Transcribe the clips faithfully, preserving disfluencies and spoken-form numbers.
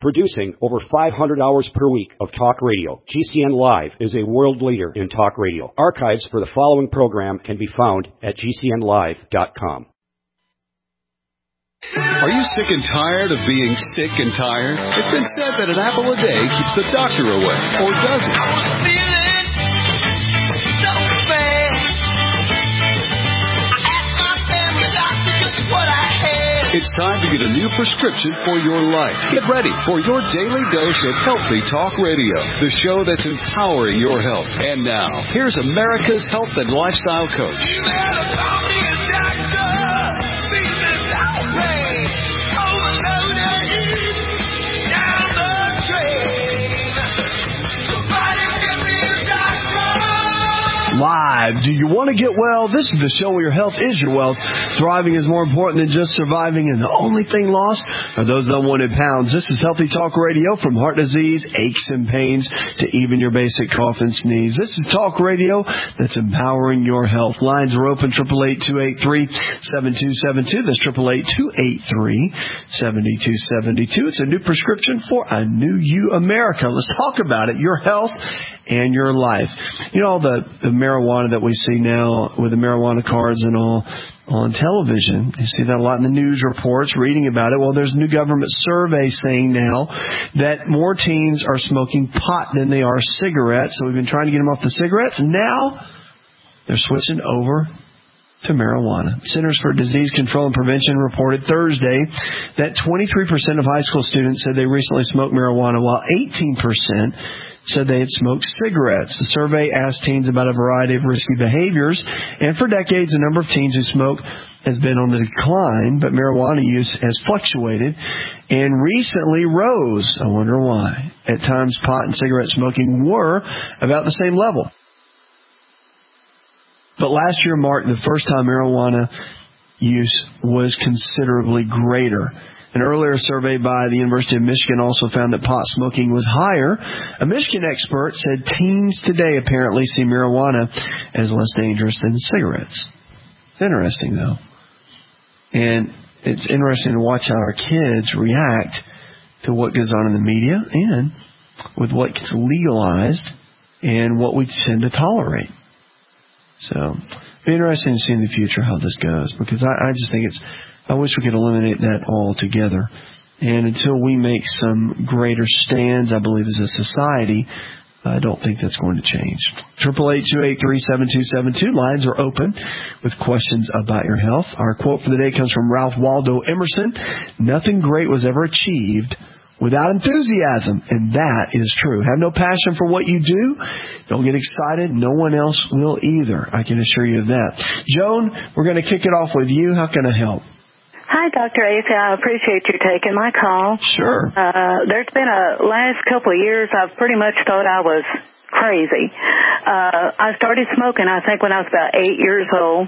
Producing over five hundred hours per week of talk radio, G C N Live is a world leader in talk radio. Archives for the following program can be found at G C N live dot com. Are you sick and tired of being sick and tired? It's been said that an apple a day keeps the doctor away, or does it? I was feeling so bad. I asked my family doctor just what I had. It's time to get a new prescription for your life. Get ready for your daily dose of Healthy Talk Radio, the show that's empowering your health. And now, here's America's health and lifestyle coach. You better call me a doctor. Live. Do you want to get well? This is the show where your health is your wealth. Thriving is more important than just surviving, and the only thing lost are those unwanted pounds. This is Healthy Talk Radio, from heart disease, aches and pains, to even your basic cough and sneeze. This is talk radio that's empowering your health. Lines are open, eight eight eight, two eight three, seven two seven two. That's eight eight eight, two eight three, seven two seven two. It's a new prescription for a new you, America. Let's talk about it. Your health and your life. You know, all the, the marijuana that we see now with the marijuana cards and all on television. You see that a lot in the news reports, reading about it. Well, there's a new government survey saying now that more teens are smoking pot than they are cigarettes. So we've been trying to get them off the cigarettes. Now they're switching over to marijuana. Centers for Disease Control and Prevention reported Thursday that twenty-three percent of high school students said they recently smoked marijuana, while eighteen percent said they had smoked cigarettes. The survey asked teens about a variety of risky behaviors, and for decades, the number of teens who smoke has been on the decline, but marijuana use has fluctuated and recently rose. I wonder why. At times, pot and cigarette smoking were about the same level. But last year marked the first time marijuana use was considerably greater. An earlier survey by the University of Michigan also found that pot smoking was higher. A Michigan expert said teens today apparently see marijuana as less dangerous than cigarettes. It's interesting, though. And it's interesting to watch how our kids react to what goes on in the media and with what gets legalized and what we tend to tolerate. So it'll be interesting to see in the future how this goes, because I, I just think it's, I wish we could eliminate that altogether. And until we make some greater stands, I believe, as a society, I don't think that's going to change. eight eight eight, two eight three, seven two seven two. Lines are open with questions about your health. Our quote for the day comes from Ralph Waldo Emerson. Nothing great was ever achieved without enthusiasm, and that is true. Have no passion for what you do, don't get excited. No one else will either. I can assure you of that. Joan, we're going to kick it off with you. How can I help? Hi, Doctor Ace. I appreciate you taking my call. Sure. Uh, there's been a last couple of years I've pretty much thought I was crazy. Uh, I started smoking, I think, when I was about eight years old.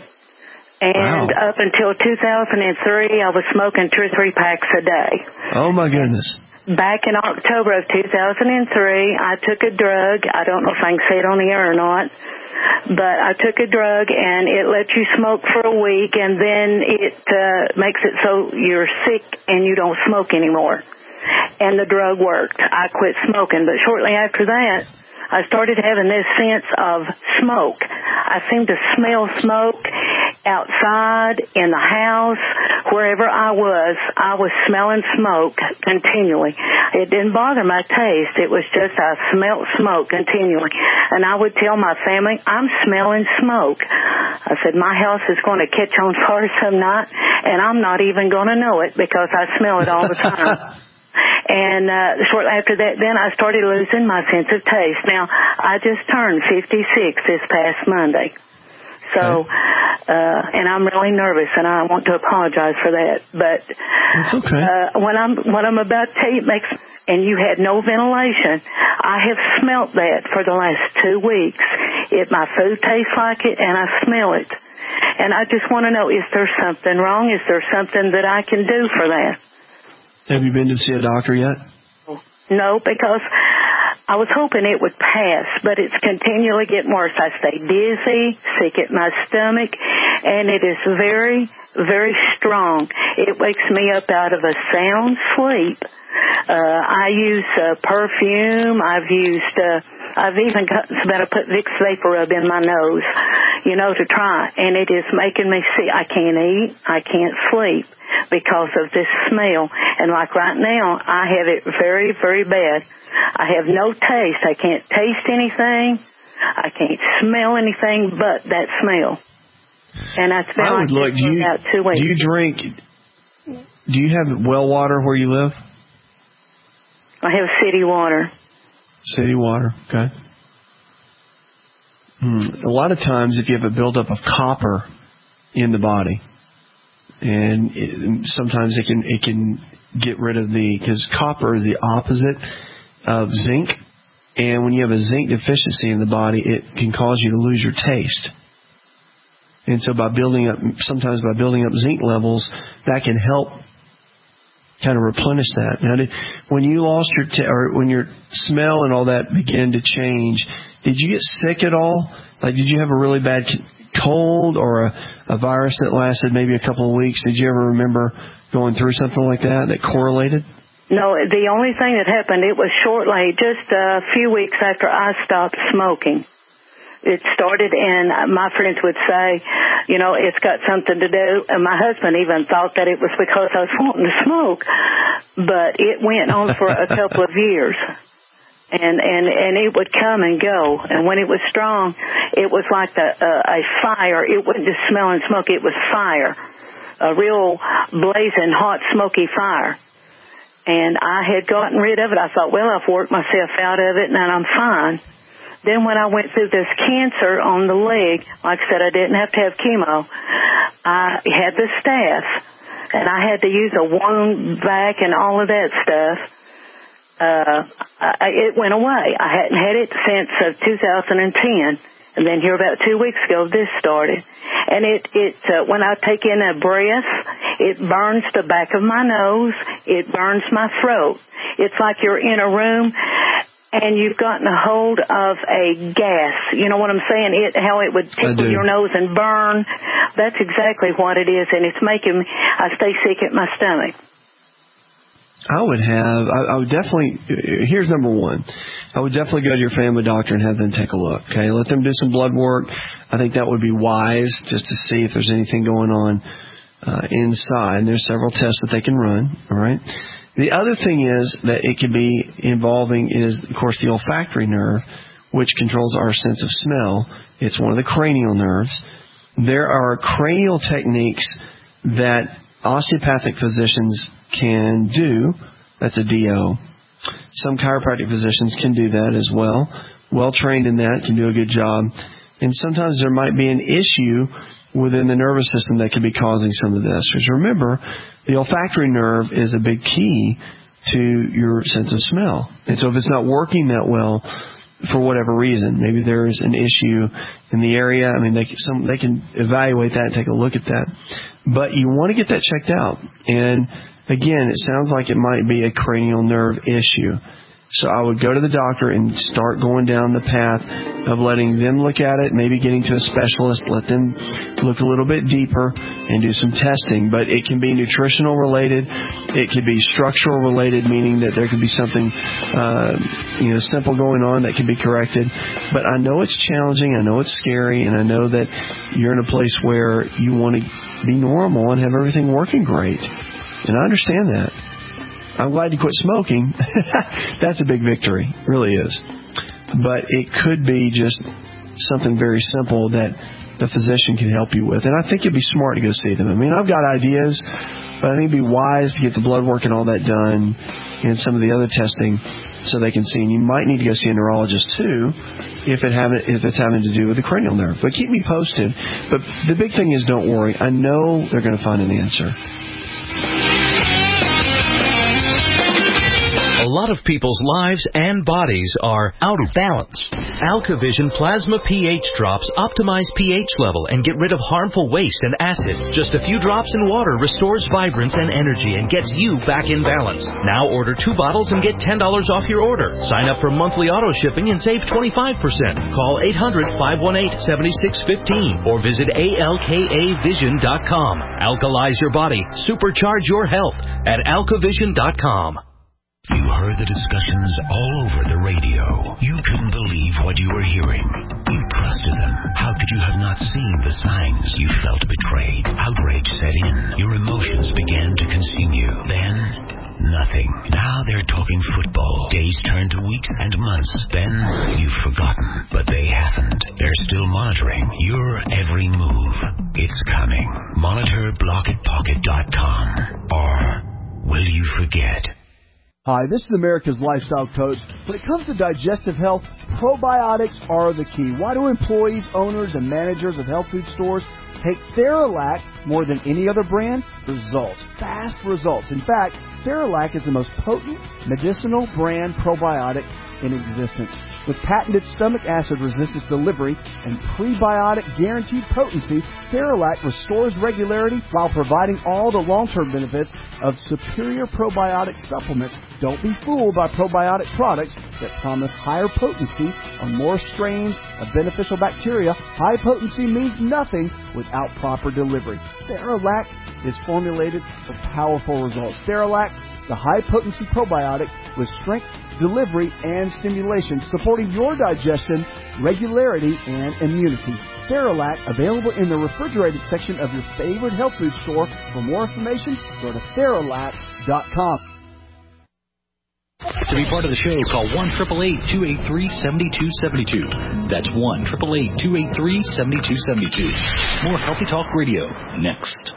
And wow. Up until two thousand three, I was smoking two or three packs a day. Oh, my goodness. Back in October of two thousand three, I took a drug. I don't know if I can say it on the air or not, but I took a drug, and it lets you smoke for a week, and then it uh, makes it so you're sick and you don't smoke anymore. And the drug worked. I quit smoking, but shortly after that, I started having this sense of smoke. I seemed to smell smoke outside, in the house, wherever I was. I was smelling smoke continually. It didn't bother my taste. It was just I smelled smoke continually. And I would tell my family, I'm smelling smoke. I said, my house is going to catch on fire some night, and I'm not even going to know it because I smell it all the time. And uh, shortly after that, then I started losing my sense of taste. Now, I just turned fifty-six this past Monday. So, uh, and I'm really nervous, and I want to apologize for that. But it's okay. Uh, when I'm what I'm about to tell you makes, and you had no ventilation. I have smelt that for the last two weeks. It my food tastes like it, and I smell it. And I just want to know: is there something wrong? Is there something that I can do for that? Have you been to see a doctor yet? No, because I was hoping it would pass, but it's continually getting worse. I stay dizzy, sick at my stomach, and it is very, very strong. It wakes me up out of a sound sleep. Uh, I use uh, perfume. I've used, uh, I've even got better put Vicks Vapor Rub in my nose, you know, to try. And it is making me see I can't eat, I can't sleep because of this smell. And like right now, I have it very, very bad. I have no taste. I can't taste anything. I can't smell anything but that smell. And that's been I like would look, this do for you, about two weeks. Do you drink, do you have well water where you live? I have city water. City water, okay. Hmm. A lot of times if you have a buildup of copper in the body, and it, sometimes it can it can get rid of the, because copper is the opposite of zinc, and when you have a zinc deficiency in the body, it can cause you to lose your taste. And so by building up, sometimes by building up zinc levels, that can help kind of replenish that. Now, did, when you lost your, t- or when your smell and all that began to change, did you get sick at all? Like, did you have a really bad cold or a, a virus that lasted maybe a couple of weeks? Did you ever remember going through something like that that correlated? No, the only thing that happened, it was shortly, just a few weeks after I stopped smoking. It started, and my friends would say, you know, it's got something to do. And my husband even thought that it was because I was wanting to smoke. But it went on for a couple of years. And, and, and it would come and go. And when it was strong, it was like a, a, a fire. It wasn't just smell and smoke. It was fire. A real blazing, hot, smoky fire. And I had gotten rid of it. I thought, well, I've worked myself out of it, and I'm fine. Then when I went through this cancer on the leg, like I said, I didn't have to have chemo. I had the staph, and I had to use a wound vac and all of that stuff. Uh, I, it went away. I hadn't had it since uh, two thousand ten, and then here about two weeks ago, this started. And it, it uh, when I take in a breath, it burns the back of my nose. It burns my throat. It's like you're in a room and you've gotten a hold of a gas. You know what I'm saying? It, how it would tickle your nose and burn. That's exactly what it is, and it's making me, I stay sick at my stomach. I would have, I, I would definitely, here's number one. I would definitely go to your family doctor and have them take a look, okay? Let them do some blood work. I think that would be wise, just to see if there's anything going on uh, inside. And there's several tests that they can run, all right? The other thing is that it could be involving is, of course, the olfactory nerve, which controls our sense of smell. It's one of the cranial nerves. There are cranial techniques that osteopathic physicians can do. That's a D O. Some chiropractic physicians can do that as well. Well trained in that, can do a good job. And sometimes there might be an issue within the nervous system that could be causing some of this. Because remember, the olfactory nerve is a big key to your sense of smell. And so if it's not working that well, for whatever reason, maybe there is an issue in the area. I mean, they can, some, they can evaluate that and take a look at that. But you want to get that checked out. And again, it sounds like it might be a cranial nerve issue. So I would go to the doctor and start going down the path of letting them look at it, maybe getting to a specialist, let them look a little bit deeper and do some testing. But it can be nutritional related. It could be structural related, meaning that there could be something uh, you know, simple going on that can be corrected. But I know it's challenging. I know it's scary. And I know that you're in a place where you want to be normal and have everything working great. And I understand that. I'm glad you quit smoking. That's a big victory. It really is. But it could be just something very simple that the physician can help you with. And I think it'd be smart to go see them. I mean, I've got ideas, but I think it'd be wise to get the blood work and all that done and some of the other testing so they can see. And you might need to go see a neurologist, too, if, it haven't, if it's having to do with the cranial nerve. But keep me posted. But the big thing is don't worry. I know they're going to find an answer. a lot of people's lives and bodies are out of balance. AlkaVision Plasma pH drops optimize pH level and get rid of harmful waste and acid. Just a few drops in water restores vibrance and energy and gets you back in balance. Now order two bottles and get ten dollars off your order. Sign up for monthly auto shipping and save twenty-five percent. Call eight hundred, five one eight, seven six one five or visit A L K A vision dot com. Alkalize your body. Supercharge your health at alka vision dot com. You heard the discussions all over the radio. You couldn't believe what you were hearing. You trusted them. How could you have not seen the signs? You felt betrayed. Outrage set in. Your emotions began to consume you. Then, nothing. Now they're talking football. Days turn to weeks and months. Then, you've forgotten. But they haven't. They're still monitoring your every move. It's coming. Monitor blocket pocket dot com. Or will you forget? Hi, this is America's Lifestyle Coach. When it comes to digestive health, probiotics are the key. Why do employees, owners, and managers of health food stores take Theralac more than any other brand? Results. Fast results. In fact, Theralac is the most potent medicinal brand probiotic in existence. With patented stomach acid resistance delivery and prebiotic guaranteed potency, Theralac restores regularity while providing all the long-term benefits of superior probiotic supplements. Don't be fooled by probiotic products that promise higher potency on more strains of beneficial bacteria. High potency means nothing without proper delivery. Theralac is formulated for powerful results. Theralac, the high-potency probiotic with strength, delivery, and stimulation, supporting your digestion, regularity, and immunity. Theralac, available in the refrigerated section of your favorite health food store. For more information, go to Theralac dot com. To be part of the show, call one eight eight eight, two eight three, seven two seven two. That's one eight eight eight, two eight three, seven two seven two. More Healthy Talk Radio next.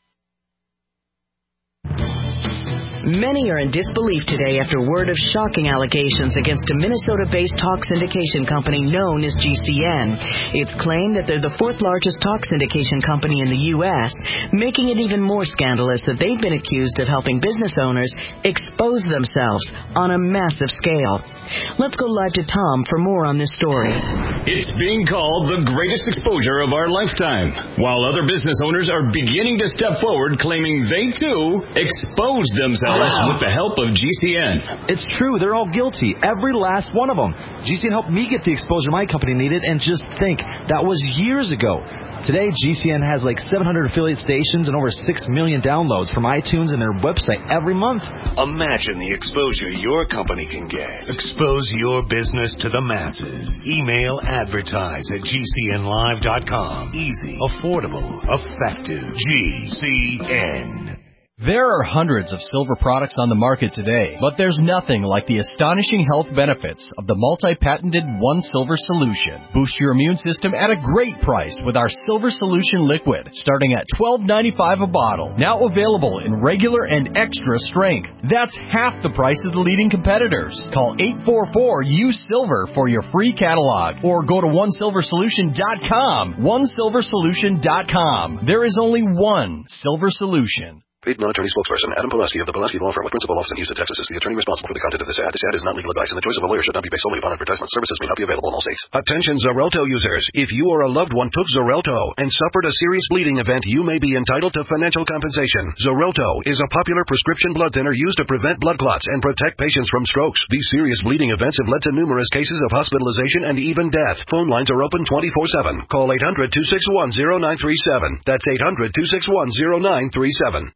Many are in disbelief today after word of shocking allegations against a Minnesota-based talk syndication company known as G C N. It's claimed that they're the fourth largest talk syndication company in the U S, making it even more scandalous that they've been accused of helping business owners expose themselves on a massive scale. Let's go live to Tom for more on this story. It's being called the greatest exposure of our lifetime, while other business owners are beginning to step forward claiming they, too, exposed themselves with the help of G C N. It's true. They're all guilty. Every last one of them. G C N helped me get the exposure my company needed, and just think, that was years ago. Today, G C N has like seven hundred affiliate stations and over six million downloads from iTunes and their website every month. Imagine the exposure your company can get. Expose your business to the masses. Email advertise at G C N live dot com. Easy, affordable, effective. G C N. There are hundreds of silver products on the market today, but there's nothing like the astonishing health benefits of the multi-patented One Silver Solution. Boost your immune system at a great price with our Silver Solution Liquid, starting at twelve ninety-five a bottle. Now available in regular and extra strength. That's half the price of the leading competitors. Call eight four four, U S I L V E R for your free catalog, or go to one silver solution dot com. one silver solution dot com. There is only one Silver Solution. Paid non-attorney spokesperson Adam Pulaski of the Pulaski Law Firm with principal office in Houston, Texas is the attorney responsible for the content of this ad. This ad is not legal advice, and the choice of a lawyer should not be based solely upon advertisement. Services may not be available in all states. Attention Xarelto users. If you or a loved one took Xarelto and suffered a serious bleeding event, you may be entitled to financial compensation. Xarelto is a popular prescription blood thinner used to prevent blood clots and protect patients from strokes. These serious bleeding events have led to numerous cases of hospitalization and even death. Phone lines are open twenty-four seven. Call eight hundred, two six one, zero nine three seven. That's eight hundred, two six one, zero nine three seven.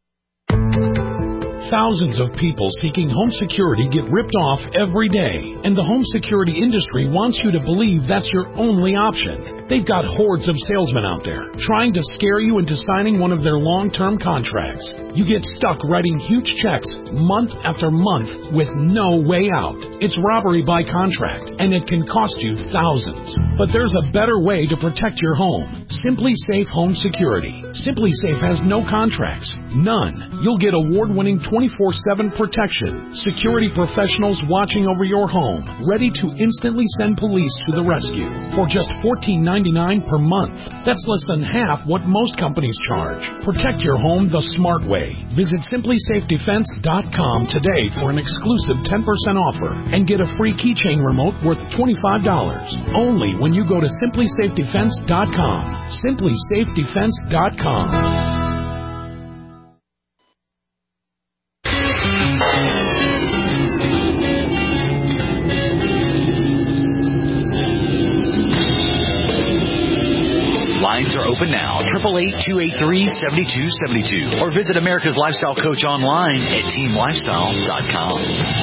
Thousands of people seeking home security get ripped off every day, and the home security industry wants you to believe that's your only option. They've got hordes of salesmen out there trying to scare you into signing one of their long-term contracts. You get stuck writing huge checks month after month with no way out. It's robbery by contract, and it can cost you thousands. But there's a better way to protect your home. Simply Safe Home Security. Simply Safe has no contracts. None. You'll get award-winning twenty twenty-four seven protection, security professionals watching over your home, ready to instantly send police to the rescue for just fourteen ninety-nine per month. That's less than half what most companies charge. Protect your home the smart way. Visit simply safe defense dot com today for an exclusive ten percent offer and get a free keychain remote worth twenty-five dollars. Only when you go to simply safe defense dot com. simply safe defense dot com. Lines are open now. eight eight eight, two eight three, seven two seven two. Or visit America's Lifestyle Coach online at team lifestyle dot com.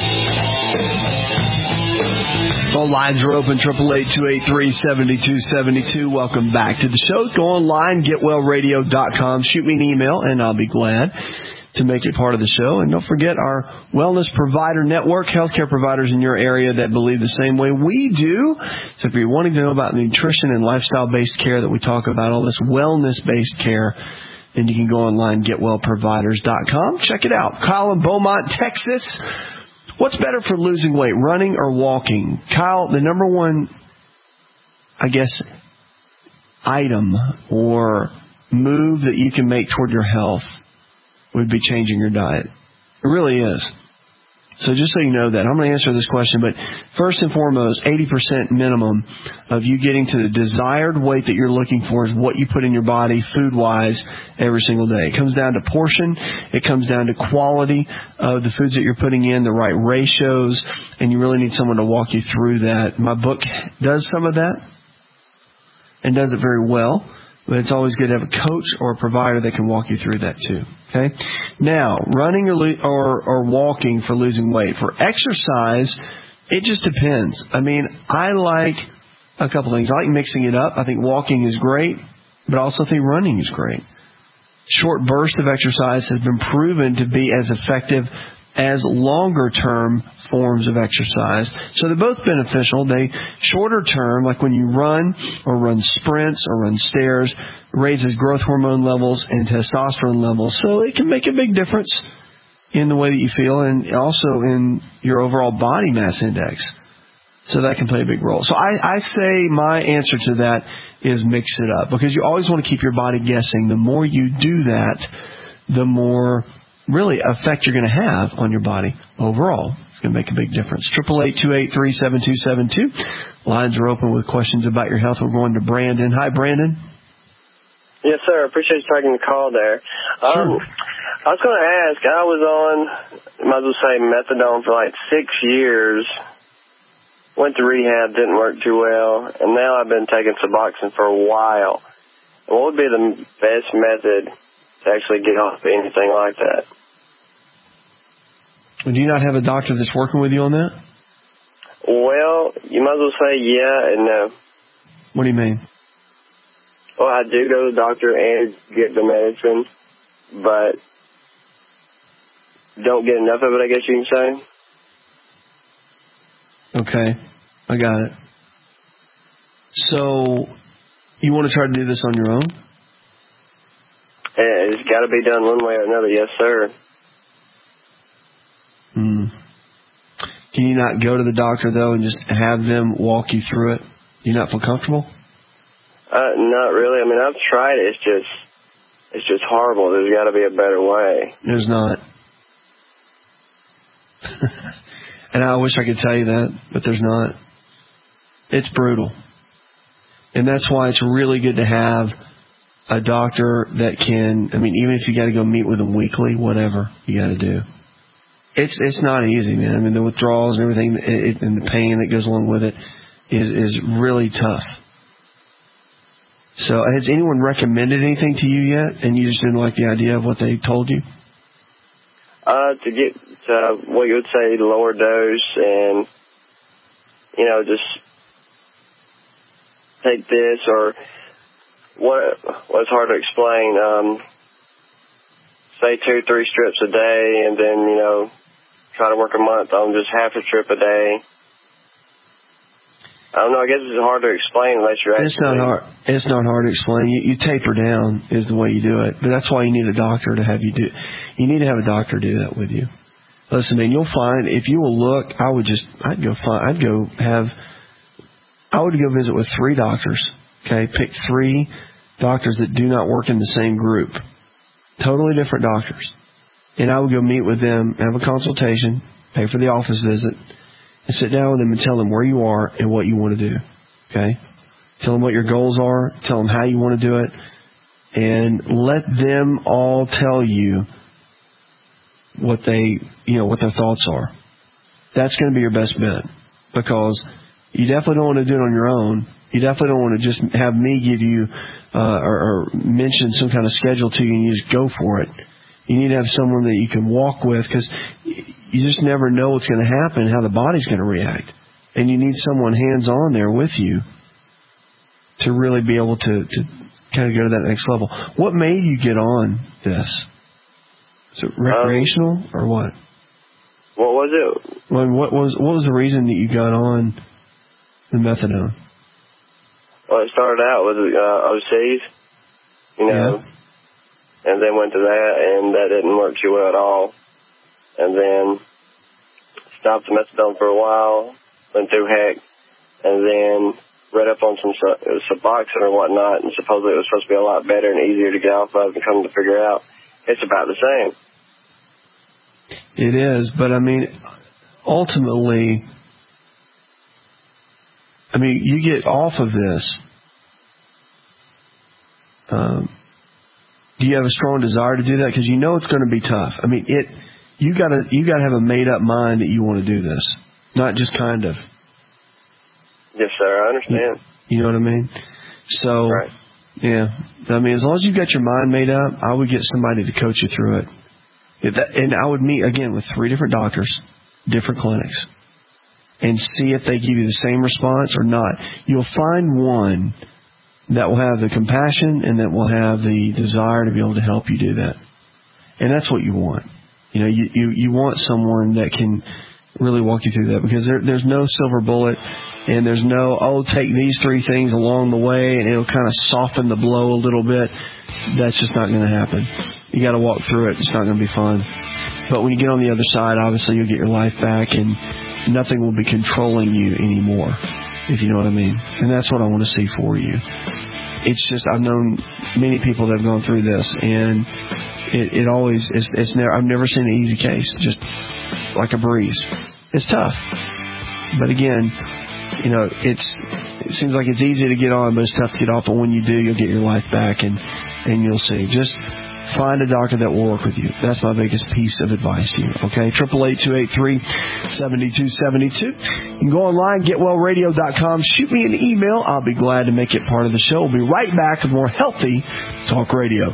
Phone lines are open. eight eight eight, two eight three, seven two seven two. Welcome back to the show. Go online, get well radio dot com. Shoot me an email, and I'll be glad to make it part of the show. And don't forget our Wellness Provider Network, healthcare providers in your area that believe the same way we do. So if you're wanting to know about nutrition and lifestyle-based care that we talk about, all this wellness-based care, then you can go online, get well providers dot com. Check it out. Kyle in Beaumont, Texas. What's better for losing weight, running or walking? Kyle, the number one, I guess, item or move that you can make toward your health would be changing your diet. It really is. So just so you know that, I'm going to answer this question, but first and foremost, eighty percent minimum of you getting to the desired weight that you're looking for is what you put in your body food-wise every single day. It comes down to portion. It comes down to quality of the foods that you're putting in, the right ratios, and you really need someone to walk you through that. My book does some of that and does it very well. But it's always good to have a coach or a provider that can walk you through that too. Okay. Now, running or, lo- or or walking for losing weight. For exercise, it just depends. I mean, I like a couple things. I like mixing it up. I think walking is great, but I also think running is great. Short bursts of exercise has been proven to be as effective as longer-term forms of exercise. So they're both beneficial. They shorter term, like when you run or run sprints or run stairs, raises growth hormone levels and testosterone levels. So it can make a big difference in the way that you feel and also in your overall body mass index. So that can play a big role. So I, I say my answer to that is mix it up, because you always want to keep your body guessing. The more you do that, the more really effect you're going to have on your body overall. It's going to make a big difference. eight eight eight, two eight three, seven two seven two. Lines are open with questions about your health. We're going to Brandon. Hi, Brandon. Yes, sir. Appreciate you taking the call there. Sure. Um, I was going to ask, I was on, might as well say, methadone for like six years. Went to rehab, didn't work too well, and now I've been taking Suboxone for a while. What would be the best method to actually get off anything like that? Do you not have a doctor that's working with you on that? Well, you might as well say yeah and no. What do you mean? Well, I do go to the doctor and get the medicine, but don't get enough of it, I guess you can say. Okay, I got it. So, you want to try to do this on your own? Yeah, it's got to be done one way or another, yes, sir. Hmm. Can you not go to the doctor, though, and just have them walk you through it? Do you not feel comfortable? Uh, not really. I mean, I've tried it. It's just, it's just horrible. There's got to be a better way. There's not. And I wish I could tell you that, but there's not. It's brutal. And that's why it's really good to have a doctor that can, I mean, even if you got to go meet with them weekly, whatever you got to do. It's it's not easy, man. I mean, the withdrawals and everything, it, and the pain that goes along with it is is really tough. So has anyone recommended anything to you yet, and you just didn't like the idea of what they told you? Uh, to get to what you would say lower dose and, you know, just take this or what, what's hard to explain, um, say two, three strips a day and then, you know, try to work a month on just half a strip a day. I don't know. I guess it's hard to explain unless you're actually. It's not hard. It's not hard to explain. You, you taper down is the way you do it, but that's why you need a doctor to have you do. You need to have a doctor do that with you. Listen, man, you'll find if you will look. I would just. I'd go find. I'd go have. I would go visit with three doctors. Okay, pick three doctors that do not work in the same group. Totally different doctors, and I would go meet with them, have a consultation, pay for the office visit. And sit down with them and tell them where you are and what you want to do. Okay? Tell them what your goals are. Tell them how you want to do it. And let them all tell you what they, you know, what their thoughts are. That's going to be your best bet. Because you definitely don't want to do it on your own. You definitely don't want to just have me give you uh, or, or mention some kind of schedule to you and you just go for it. You need to have someone that you can walk with because you just never know what's going to happen, how the body's going to react. And you need someone hands-on there with you to really be able to, to kind of go to that next level. What made you get on this? Is it recreational um, or what? What was it? Well, what was what was the reason that you got on the methadone? Well, it started out with uh, overseas, you know. Yeah. And then went to that, and that didn't work too well at all. And then stopped the methadone for a while, went through heck, and then read up on some Suboxone or whatnot, and supposedly it was supposed to be a lot better and easier to get off of, and come to figure out it's about the same. It is, but I mean, ultimately, I mean, you get off of this. Um, Do you have a strong desire to do that? Because you know it's going to be tough. I mean, it. You got to you got to have a made up mind that you want to do this, not just kind of. Yes, sir. I understand. You, you know what I mean? So, right. Yeah. I mean, as long as you've got your mind made up, I would get somebody to coach you through it. If that, and I would meet again with three different doctors, different clinics, and see if they give you the same response or not. You'll find one that will have the compassion and that will have the desire to be able to help you do that. And that's what you want. You know, you, you, you want someone that can really walk you through that because there, there's no silver bullet and there's no, oh, take these three things along the way and it'll kind of soften the blow a little bit. That's just not going to happen. You got to walk through it. It's not going to be fun. But when you get on the other side, obviously you'll get your life back and nothing will be controlling you anymore, if you know what I mean. And that's what I want to see for you. It's just, I've known many people that have gone through this, and it, it always, it's, it's never, I've never seen an easy case, just like a breeze. It's tough. But again, you know, it's, it seems like it's easy to get on, but it's tough to get off. But when you do, you'll get your life back, and, and you'll see. Just find a doctor that will work with you. That's my biggest piece of advice to you. Okay, triple eight two eight three seven two seven two. You can go online, get well radio dot com. Shoot me an email. I'll be glad to make it part of the show. We'll be right back with more Healthy Talk Radio.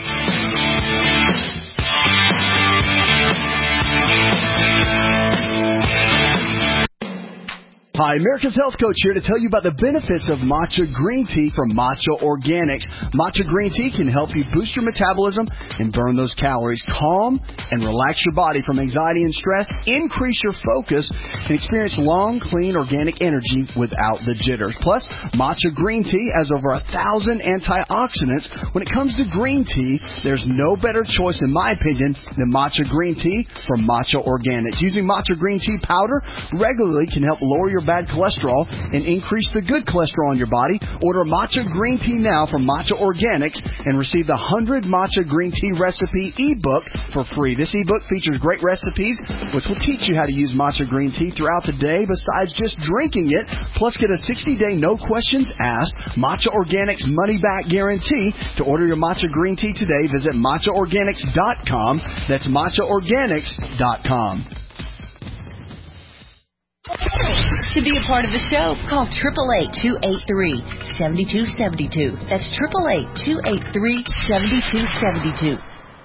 Hi, America's Health Coach here to tell you about the benefits of matcha green tea from Matcha Organics. Matcha green tea can help you boost your metabolism and burn those calories, calm and relax your body from anxiety and stress, increase your focus, and experience long, clean, organic energy without the jitters. Plus, matcha green tea has over a thousand antioxidants. When it comes to green tea, there's no better choice, in my opinion, than matcha green tea from Matcha Organics. Using matcha green tea powder regularly can help lower your bad cholesterol and increase the good cholesterol in your body. Order matcha green tea now from Matcha Organics and receive the one hundred Matcha Green Tea Recipe ebook for free. This ebook features great recipes which will teach you how to use matcha green tea throughout the day besides just drinking it. Plus, get a sixty day no questions asked Matcha Organics money back guarantee. To order your matcha green tea today, visit matcha organics dot com. That's matcha organics dot com. To be a part of the show, call eight eight eight, two eight three, seven two seven two. That's eight eight eight, two eight three, seven two seven two.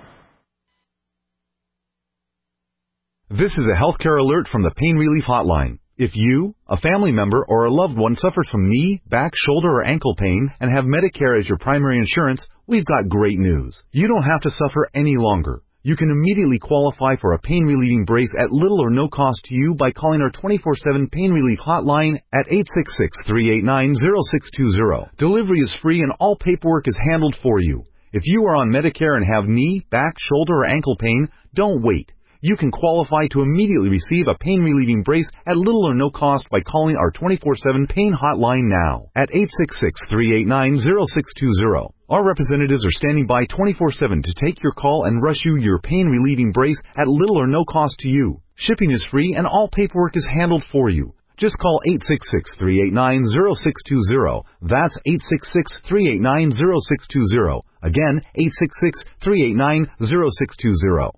This is a healthcare alert from the Pain Relief Hotline. If you, a family member, or a loved one suffers from knee, back, shoulder, or ankle pain and have Medicare as your primary insurance, we've got great news. You don't have to suffer any longer. You can immediately qualify for a pain-relieving brace at little or no cost to you by calling our twenty-four seven Pain Relief Hotline at eight six six, three eight nine, zero six two zero. Delivery is free and all paperwork is handled for you. If you are on Medicare and have knee, back, shoulder, or ankle pain, don't wait. You can qualify to immediately receive a pain-relieving brace at little or no cost by calling our twenty-four seven Pain Hotline now at eight six six, three eight nine, zero six two zero. Our representatives are standing by twenty-four seven to take your call and rush you your pain-relieving brace at little or no cost to you. Shipping is free and all paperwork is handled for you. Just call eight six six, three eight nine, zero six two zero. That's eight six six, three eight nine, zero six two zero. Again, eight six six, three eight nine, zero six two zero.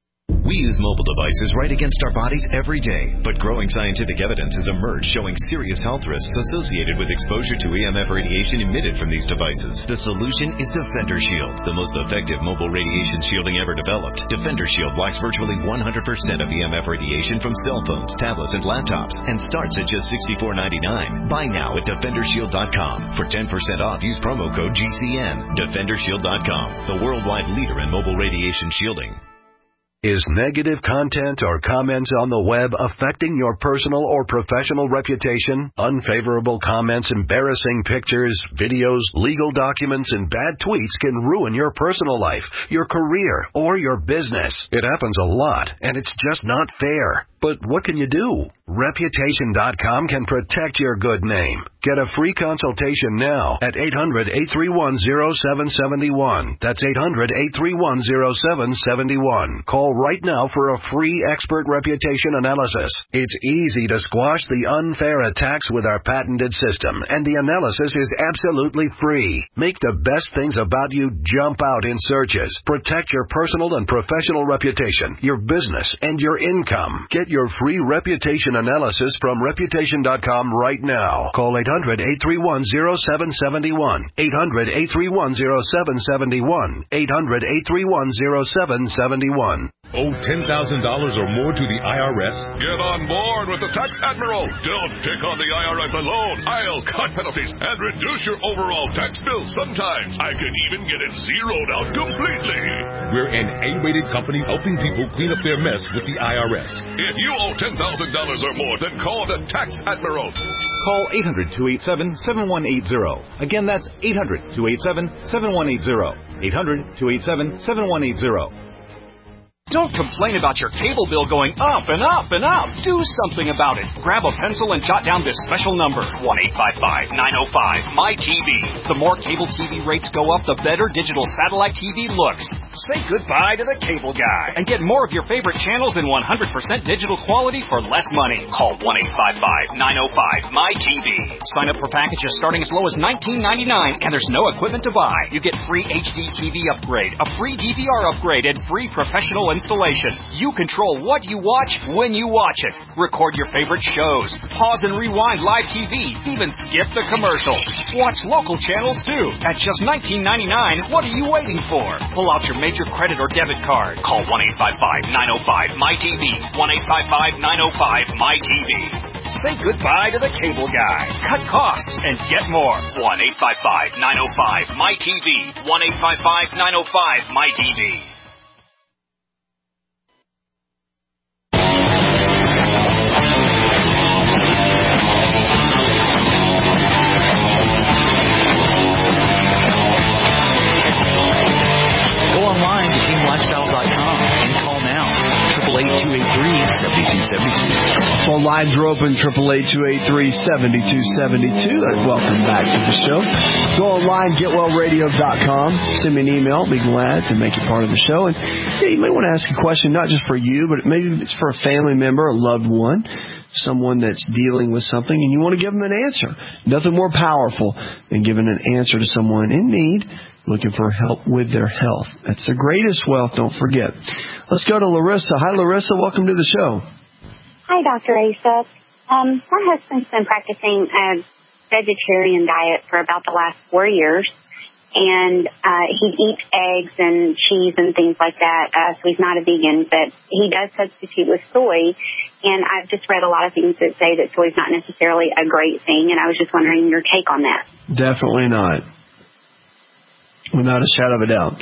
We use mobile devices right against our bodies every day, but growing scientific evidence has emerged showing serious health risks associated with exposure to E M F radiation emitted from these devices. The solution is Defender Shield, the most effective mobile radiation shielding ever developed. Defender Shield blocks virtually one hundred percent of E M F radiation from cell phones, tablets, and laptops, and starts at just sixty-four ninety-nine. Buy now at defender shield dot com. For ten percent off, use promo code G C N. defender shield dot com, the worldwide leader in mobile radiation shielding. Is negative content or comments on the web affecting your personal or professional reputation? Unfavorable comments, embarrassing pictures, videos, legal documents, and bad tweets can ruin your personal life, your career, or your business. It happens a lot, and it's just not fair. But what can you do? Reputation dot com can protect your good name. Get a free consultation now at eight hundred, eight three one, zero seven seven one. That's eight hundred, eight three one, zero seven seven one. Call right now for a free expert reputation analysis. It's easy to squash the unfair attacks with our patented system, and the analysis is absolutely free. Make the best things about you jump out in searches. Protect your personal and professional reputation, your business, and your income. Get your free reputation analysis from reputation dot com right now. Call eight hundred, eight three one, zero seven seven one. eight hundred, eight three one, zero seven seven one. eight hundred, eight three one, zero seven seven one. Owe ten thousand dollars or more to the I R S? Get on board with the Tax Admiral. Don't pick on the I R S alone. I'll cut penalties and reduce your overall tax bill. Sometimes I can even get it zeroed out completely. We're an A-rated company helping people clean up their mess with the I R S. If you owe ten thousand dollars or more, then call the Tax Admiral. Call eight hundred, two eight seven, seven one eight zero. Again, that's eight hundred, two eight seven, seven one eight zero. eight hundred, two eight seven, seven one eight zero. Don't complain about your cable bill going up and up and up. Do something about it. Grab a pencil and jot down this special number, one eight five five, nine oh five, M Y T V. The more cable T V rates go up, the better digital satellite T V looks. Say goodbye to the cable guy and get more of your favorite channels in one hundred percent digital quality for less money. Call one eight five five, nine oh five, M Y T V. Sign up for packages starting as low as nineteen ninety-nine, and there's no equipment to buy. You get free H D T V upgrade, a free D V R upgrade, and free professional installation. You control what you watch when you watch it. Record your favorite shows. Pause and rewind live T V. Even skip the commercials. Watch local channels too. At just nineteen ninety-nine, what are you waiting for? Pull out your major credit or debit card. Call one eight five five, nine oh five, M Y T V. one eight five five, nine oh five, M Y T V. Say goodbye to the cable guy. Cut costs and get more. one eight five five, nine oh five, M Y T V. one eight five five, nine oh five, M Y T V. Phone lines are open, eight eight eight, two eight three, seven two seven two. Welcome back to the show. Go online, get well radio dot com. Send me an email. I'll be glad to make you part of the show. And yeah, you may want to ask a question, not just for you, but maybe it's for a family member, a loved one, someone that's dealing with something, and you want to give them an answer. Nothing more powerful than giving an answer to someone in need, looking for help with their health. That's the greatest wealth, don't forget. Let's go to Larissa. Hi, Larissa. Welcome to the show. Hi, Doctor Asa. Um, my husband's been practicing a vegetarian diet for about the last four years, and uh, he eats eggs and cheese and things like that, uh, so he's not a vegan, but he does substitute with soy, and I've just read a lot of things that say that soy is not necessarily a great thing, and I was just wondering your take on that. Definitely not. Without a shadow of a doubt.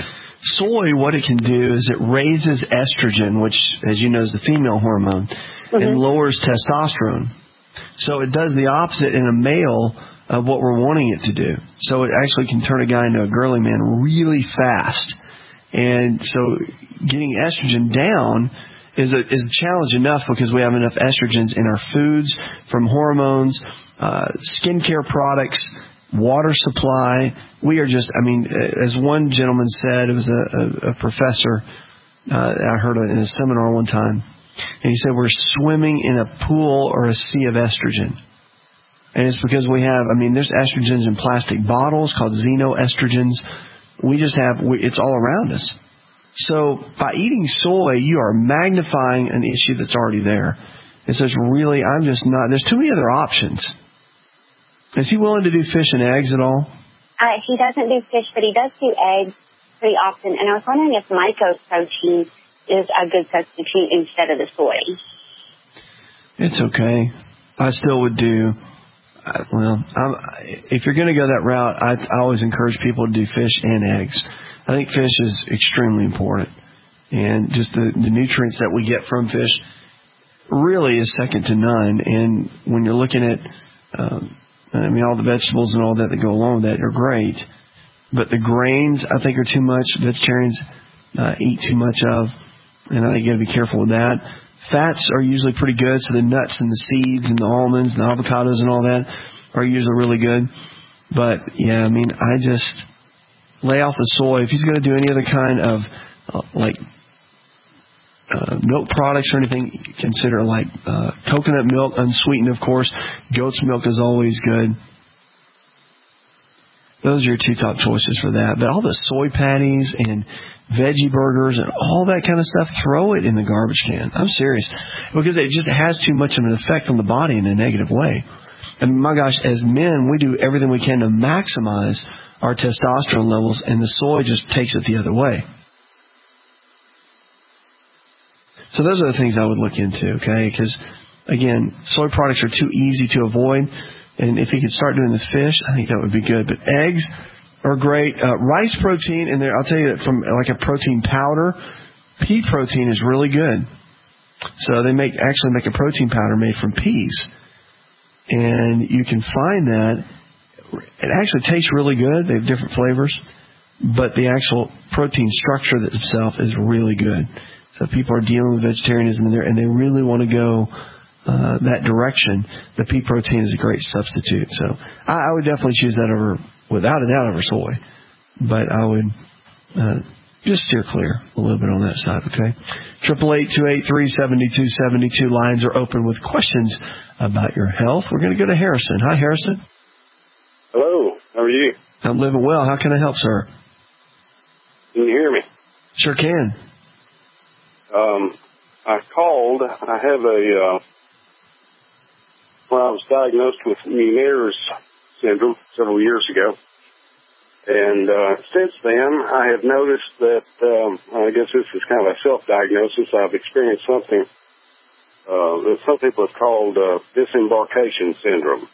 soy, what it can do is it raises estrogen, which, as you know, is the female hormone, mm-hmm. and lowers testosterone. So it does the opposite in a male of what we're wanting it to do. So it actually can turn a guy into a girly man really fast. And so getting estrogen down is a, is a challenge enough because we have enough estrogens in our foods, from hormones, uh, skincare products, water supply. We are just, I mean, as one gentleman said, it was a, a, a professor, uh, I heard it in a seminar one time, and he said we're swimming in a pool or a sea of estrogen. And it's because we have, I mean, there's estrogens in plastic bottles called xenoestrogens. We just have, we, it's all around us. So by eating soy, you are magnifying an issue that's already there. And so it's really, I'm just not, there's too many other options. Is he willing to do fish and eggs at all? Uh, he doesn't do fish, but he does do eggs pretty often. And I was wondering if mycoprotein is a good substitute instead of the soy. It's okay. I still would do, uh, well, I'm, if you're going to go that route, I, I always encourage people to do fish and eggs. I think fish is extremely important. And just the, the nutrients that we get from fish really is second to none. And when you're looking at, um, I mean, all the vegetables and all that that go along with that are great. But the grains, I think, are too much. Vegetarians uh, eat too much of. And I think you got to be careful with that. Fats are usually pretty good. So the nuts and the seeds and the almonds and the avocados and all that are usually really good. But, yeah, I mean, I just lay off the soy. If he's going to do any other kind of, uh, like, Uh, milk products or anything, consider like uh, coconut milk, unsweetened, of course. Goat's milk is always good. Those are your two top choices for that. But all the soy patties and veggie burgers and all that kind of stuff, throw it in the garbage can. I'm serious. Because it just has too much of an effect on the body in a negative way. And my gosh, as men, we do everything we can to maximize our testosterone levels, and the soy just takes it the other way. So those are the things I would look into, okay? Because, again, soy products are too easy to avoid. And if he could start doing the fish, I think that would be good. But eggs are great. Uh, rice protein, and there, I'll tell you that from like a protein powder, pea protein is really good. So they make actually make a protein powder made from peas. And you can find that. It actually tastes really good. They have different flavors. But the actual protein structure itself is really good. So people are dealing with vegetarianism in there, and they really want to go uh, that direction. The pea protein is a great substitute. So I, I would definitely choose that over, without a doubt, over soy. But I would uh, just steer clear a little bit on that side, okay? Triple eight two eight three seven two seven two. Lines are open with questions about your health. We're going to go to Harrison. Hi, Harrison. Hello. How are you? I'm living well. How can I help, sir? Can you hear me? Sure can. Um, I called. I have a, uh, well, I was diagnosed with Meniere's syndrome several years ago. And, uh, since then, I have noticed that, um, I guess this is kind of a self-diagnosis. I've experienced something, uh, that some people have called, uh, disembarkation syndrome.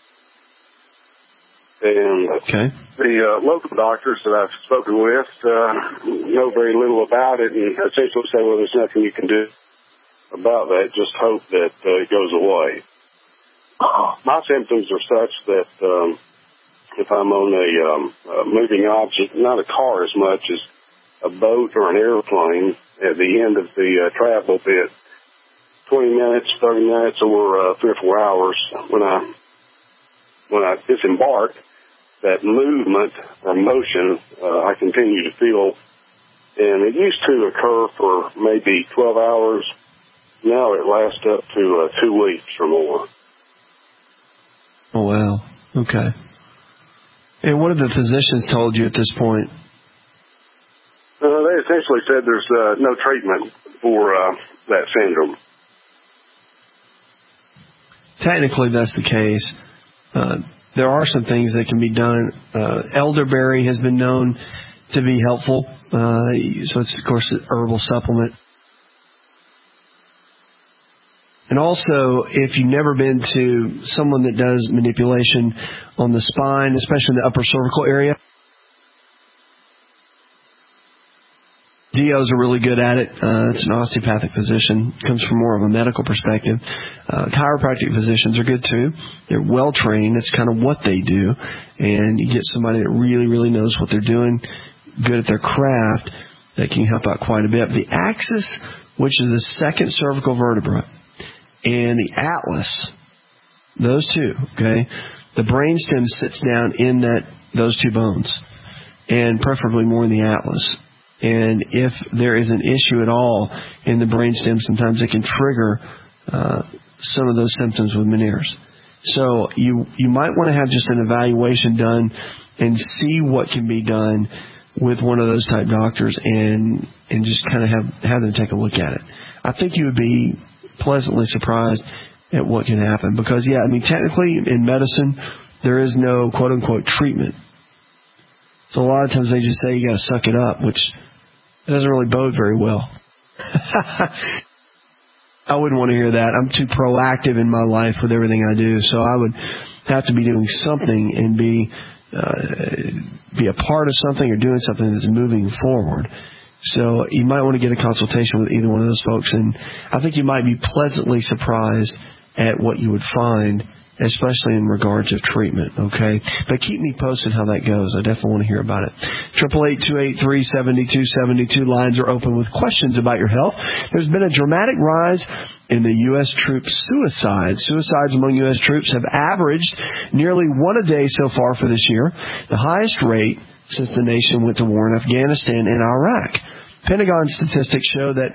And okay. the uh, local doctors that I've spoken with uh, know very little about it and essentially say, well, there's nothing you can do about that. Just hope that uh, it goes away. My symptoms are such that um, if I'm on a, um, a moving object, not a car as much as a boat or an airplane, at the end of the uh, travel bit, twenty minutes, thirty minutes, or uh, three or four hours, when I when I disembark, that movement or motion, uh, I continue to feel. And it used to occur for maybe twelve hours. Now it lasts up to uh, two weeks or more. Oh, wow. Okay. And what have the physicians told you at this point? Uh, they essentially said there's uh, no treatment for uh, that syndrome. Technically, that's the case. Uh, there are some things that can be done. Uh, elderberry has been known to be helpful. Uh, so it's, of course, an herbal supplement. And also, if you've never been to someone that does manipulation on the spine, especially in the upper cervical area, Dio's are really good at it. Uh, it's an osteopathic physician. Comes from more of a medical perspective. Uh, chiropractic physicians are good too. They're well trained. It's kind of what they do. And you get somebody that really, really knows what they're doing, good at their craft, that can help out quite a bit. The axis, which is the second cervical vertebra, and the atlas, those two, okay, the brainstem sits down in that those two bones, and preferably more in the atlas. And if there is an issue at all in the brainstem, sometimes it can trigger uh, some of those symptoms with Meniere's. So you you might want to have just an evaluation done and see what can be done with one of those type doctors, and and just kind of have have them take a look at it. I think you would be pleasantly surprised at what can happen, because yeah, I mean technically in medicine there is no quote unquote treatment. So a lot of times they just say you got to suck it up, which doesn't really bode very well. I wouldn't want to hear that. I'm too proactive in my life with everything I do, so I would have to be doing something and be uh, be a part of something or doing something that's moving forward. So you might want to get a consultation with either one of those folks, and I think you might be pleasantly surprised at what you would find, especially in regards of treatment, okay? But keep me posted how that goes. I definitely want to hear about it. eight eight eight, two eight three, seven two seven two. Lines are open with questions about your health. There's been a dramatic rise in the U S troops' suicides. Suicides among U S troops have averaged nearly one a day so far for this year, the highest rate since the nation went to war in Afghanistan and Iraq. Pentagon statistics show that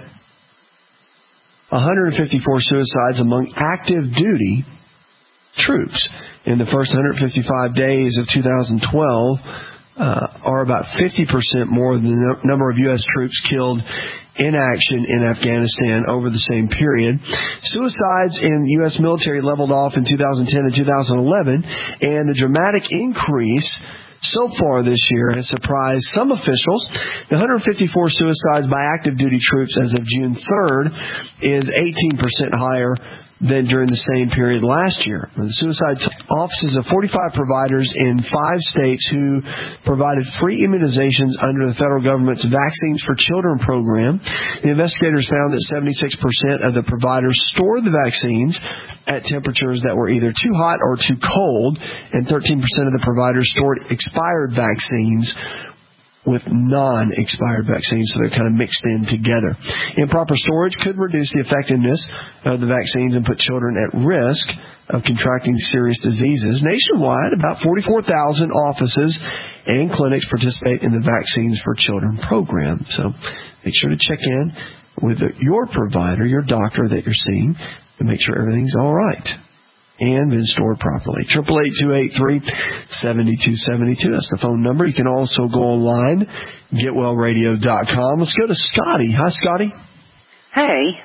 one hundred fifty-four suicides among active duty troops in the first one hundred fifty-five days of two thousand twelve uh, are about fifty percent more than the number of U S troops killed in action in Afghanistan over the same period. Suicides in U S military leveled off in two thousand ten and two thousand eleven, and the dramatic increase so far this year has surprised some officials. The one hundred fifty-four suicides by active duty troops as of June third is eighteen percent higher than during the same period last year. The suicide offices of forty-five providers in five states who provided free immunizations under the federal government's Vaccines for Children program. The investigators found that seventy-six percent of the providers stored the vaccines at temperatures that were either too hot or too cold, and thirteen percent of the providers stored expired vaccines with non-expired vaccines, so they're kind of mixed in together. Improper storage could reduce the effectiveness of the vaccines and put children at risk of contracting serious diseases. Nationwide, about forty-four thousand offices and clinics participate in the Vaccines for Children program. So make sure to check in with your provider, your doctor that you're seeing, to make sure everything's all right and been stored properly. eight eight eight, two eight three, seven two seven two. That's the phone number. You can also go online, get well radio dot com. Let's go to Scotty. Hi, Scotty. Hey.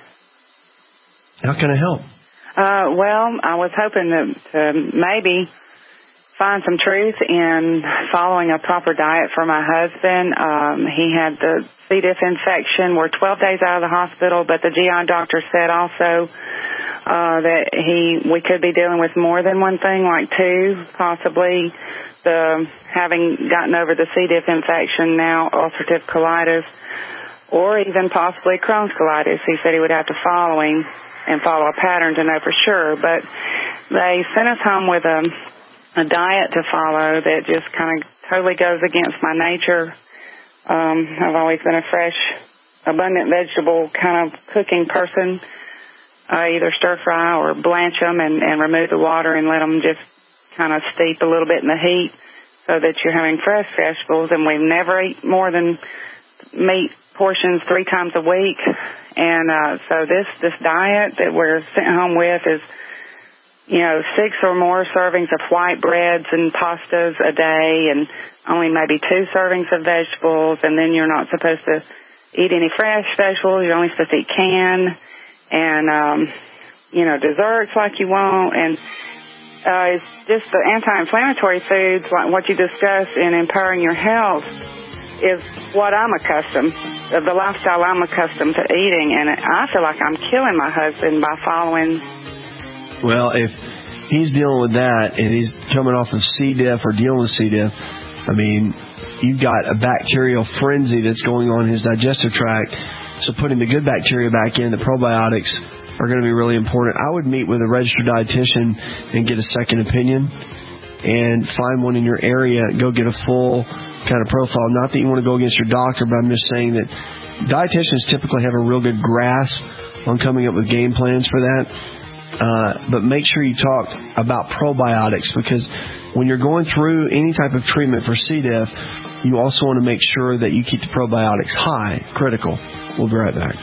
How can I help? Uh, well, I was hoping to, to maybe find some truth in following a proper diet for my husband. Um, he had the C. diff infection. We're twelve days out of the hospital, but the G I doctor said also Uh, that he, we could be dealing with more than one thing, like two, possibly the having gotten over the C. diff infection, now ulcerative colitis, or even possibly Crohn's colitis. He said he would have to follow him and follow a pattern to know for sure. But they sent us home with a, a diet to follow that just kind of totally goes against my nature. Um, I've always been a fresh, abundant vegetable kind of cooking person. I either stir fry or blanch them and, and remove the water and let them just kind of steep a little bit in the heat so that you're having fresh vegetables. And we never eat more than meat portions three times a week. And uh, so this, this diet that we're sent home with is, you know, six or more servings of white breads and pastas a day, and only maybe two servings of vegetables. And then you're not supposed to eat any fresh vegetables. You're only supposed to eat canned. And, um, you know, desserts like you want, and uh, it's just the anti-inflammatory foods, like what you discussed in empowering your health, is what I'm accustomed, of the lifestyle I'm accustomed to eating, and I feel like I'm killing my husband by following. Well, if he's dealing with that, and he's coming off of C. diff or dealing with C. diff, I mean, you've got a bacterial frenzy that's going on in his digestive tract. So putting the good bacteria back in, the probiotics, are going to be really important. I would meet with a registered dietitian and get a second opinion and find one in your area. Go get a full kind of profile. Not that you want to go against your doctor, but I'm just saying that dietitians typically have a real good grasp on coming up with game plans for that. Uh, but make sure you talk about probiotics, because when you're going through any type of treatment for C. diff, you also want to make sure that you keep the probiotics high, critical. We'll be right back.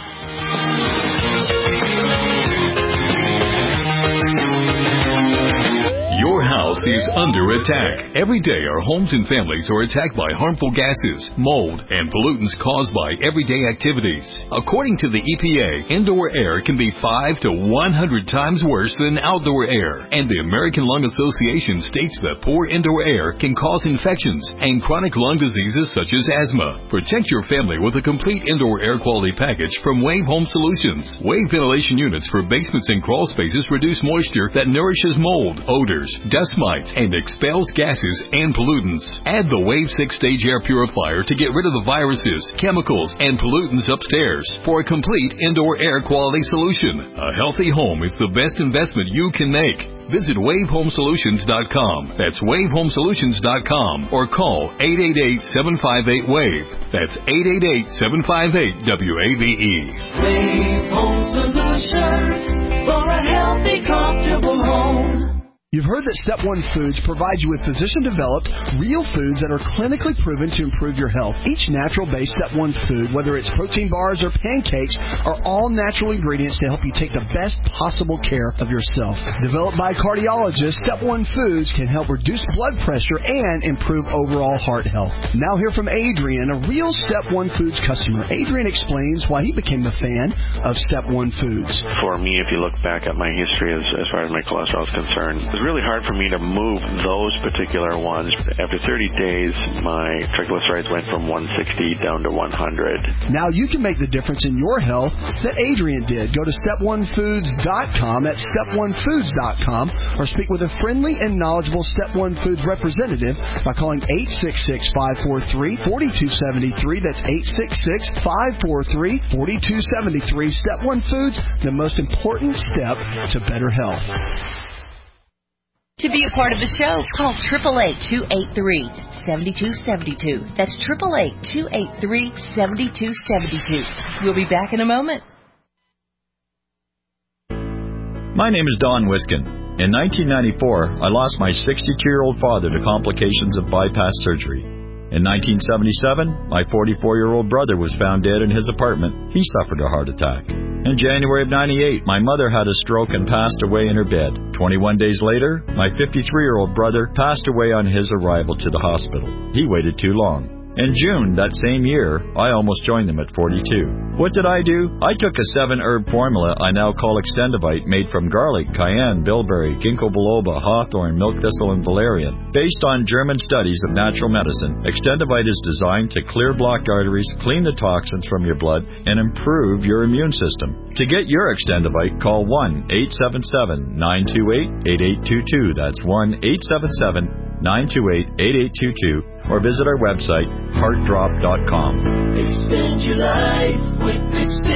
Your house is under attack. Every day our homes and families are attacked by harmful gases, mold, and pollutants caused by everyday activities. According to the E P A, indoor air can be five to one hundred times worse than outdoor air. And the American Lung Association states that poor indoor air can cause infections and chronic lung diseases such as asthma. Protect your family with a complete indoor air quality package from Wave Home Solutions. Wave ventilation units for basements and crawl spaces reduce moisture that nourishes mold, odors, dust mites, and expels gases and pollutants. Add the Wave six-stage air purifier to get rid of the viruses, chemicals, and pollutants upstairs for a complete indoor air quality solution. A healthy home is the best investment you can make. Visit wave home solutions dot com. That's wave home solutions dot com, or call eight eight eight, seven five eight, WAVE. That's eight eight eight, seven five eight, W A V E. Wave Home Solutions for a healthy, comfortable home. You've heard that Step One Foods provides you with physician-developed, real foods that are clinically proven to improve your health. Each natural-based Step One food, whether it's protein bars or pancakes, are all natural ingredients to help you take the best possible care of yourself. Developed by cardiologists, Step One Foods can help reduce blood pressure and improve overall heart health. Now hear from Adrian, a real Step One Foods customer. Adrian explains why he became a fan of Step One Foods. For me, if you look back at my history as, as far as my cholesterol is concerned, it was really hard for me to move those particular ones. After thirty days, my triglycerides went from one sixty down to one hundred. Now you can make the difference in your health that Adrian did. Go to step one foods dot com, that's step one foods dot com, or speak with a friendly and knowledgeable Step One Foods representative by calling eight six six, five four three, four two seven three. That's eight six six, five four three, four two seven three. Step One Foods, the most important step to better health. To be a part of the show, call eight eight eight, two eight three, seven two seven two. That's eight eight eight, two eight three, seven two seven two. We'll be back in a moment. My name is Don Wiskin. In nineteen ninety-four, I lost my sixty-two-year-old father to complications of bypass surgery. In nineteen seventy-seven, my forty-four-year-old brother was found dead in his apartment. He suffered a heart attack. In January of ninety-eight, my mother had a stroke and passed away in her bed. twenty-one days later, my fifty-three-year-old brother passed away on his arrival to the hospital. He waited too long. In June that same year, I almost joined them at forty-two. What did I do? I took a seven-herb formula I now call Extendivite, made from garlic, cayenne, bilberry, ginkgo biloba, hawthorn, milk thistle, and valerian. Based on German studies of natural medicine, Extendivite is designed to clear blocked arteries, clean the toxins from your blood, and improve your immune system. To get your Extendivite, call one eight seven seven, nine two eight, eight eight two two. That's one eight seven seven, nine two eight, eight eight two two. Or visit our website, heart drop dot com. Expand your life with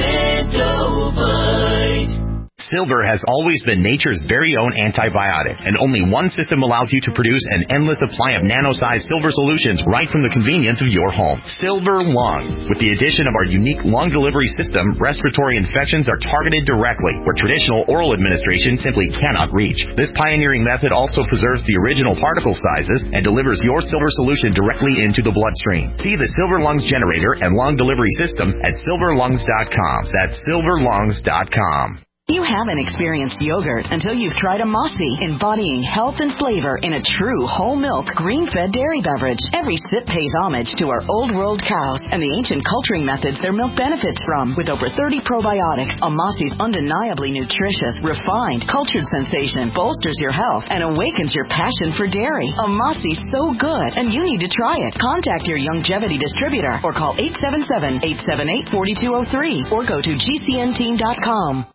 Extendovite. Silver has always been nature's very own antibiotic, and only one system allows you to produce an endless supply of nano-sized silver solutions right from the convenience of your home. Silver Lungs. With the addition of our unique lung delivery system, respiratory infections are targeted directly, where traditional oral administration simply cannot reach. This pioneering method also preserves the original particle sizes and delivers your silver solution directly into the bloodstream. See the Silver Lungs generator and lung delivery system at silver lungs dot com. That's silver lungs dot com. You haven't experienced yogurt until you've tried a Mossy, embodying health and flavor in a true whole milk, green-fed dairy beverage. Every sip pays homage to our old world cows and the ancient culturing methods their milk benefits from. With over thirty probiotics, a Mossy's undeniably nutritious, refined, cultured sensation bolsters your health and awakens your passion for dairy. A Mossy's so good, and you need to try it. Contact your Longevity distributor or call eight seven seven, eight seven eight, four two zero three or go to G C N team dot com.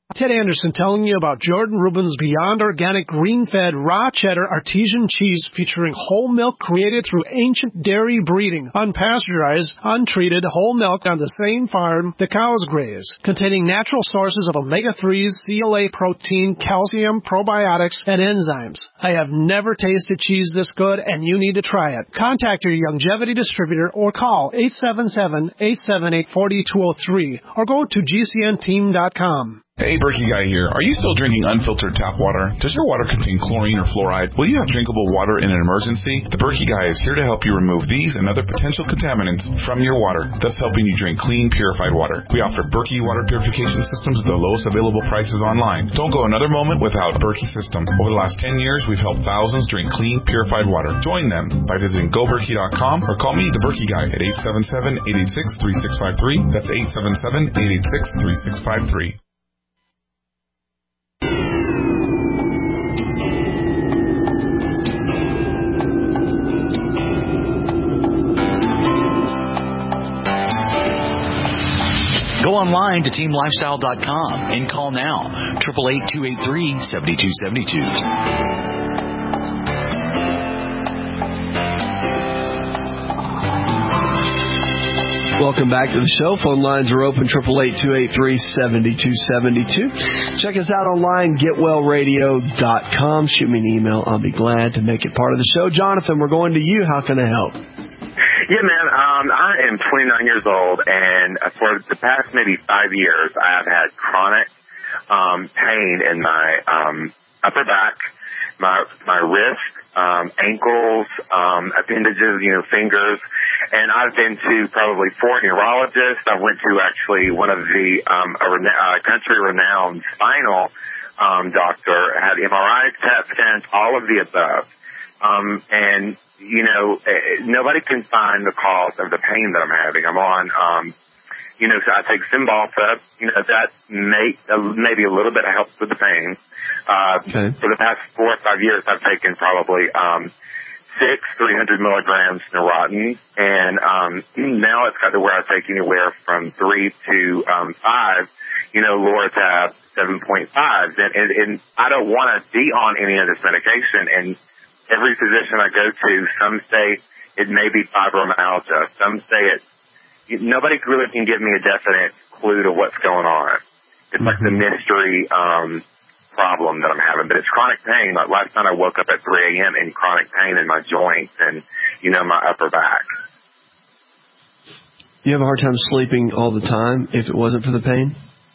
Ted Anderson telling you about Jordan Rubin's Beyond Organic Green-Fed Raw Cheddar Artesian Cheese featuring whole milk created through ancient dairy breeding, unpasteurized, untreated whole milk on the same farm the cows graze, containing natural sources of omega threes, C L A protein, calcium, probiotics, and enzymes. I have never tasted cheese this good, and you need to try it. Contact your Youngevity distributor or call eight seven seven, eight seven eight, four two zero three or go to G C N team dot com. Hey, Berkey Guy here. Are you still drinking unfiltered tap water? Does your water contain chlorine or fluoride? Will you have drinkable water in an emergency? The Berkey Guy is here to help you remove these and other potential contaminants from your water, thus helping you drink clean, purified water. We offer Berkey water purification systems at the lowest available prices online. Don't go another moment without Berkey system. Over the last ten years, we've helped thousands drink clean, purified water. Join them by visiting go berkey dot com or call me, the Berkey Guy, at eight seven seven, eight eight six, three six five three. That's eight seven seven, eight eight six, three six five three. Go online to team lifestyle dot com and call now, eight eight eight, two eight three, seven two seven two. Welcome back to the show. Phone lines are open, eight eight eight, two eight three, seven two seven two. Check us out online, get well radio dot com. Shoot me an email. I'll be glad to make it part of the show. Jonathan, we're going to you. How can I help? Yeah, man, um, I am twenty-nine years old, and for the past maybe five years, I have had chronic um, pain in my um, upper back, my my wrist, um, ankles, um, appendages, you know, fingers, and I've been to probably four neurologists. I went to actually one of the um, a rena- uh, country-renowned spinal um, doctor, had M R Is, C A T scans, all of the above, um, and you know, nobody can find the cause of the pain that I'm having. I'm on, um, you know, so I take Cymbalta. You know, that may, uh, maybe a little bit helps with the pain. Uh, okay. For the past four or five years, I've taken probably, um, six three hundred milligrams Neurontin. And, um, now it's got to where I take anywhere from three to, um, five, you know, Loratab seven point five. And, and, and I don't want to be on any of this medication. And, every physician I go to, some say it may be fibromyalgia. Some say it. Nobody really can give me a definite clue to what's going on. It's mm-hmm. like the mystery um, problem that I'm having. But it's chronic pain. Like last night I woke up at three a.m. in chronic pain in my joints and, you know, my upper back. You have a hard time sleeping all the time if it wasn't for the pain?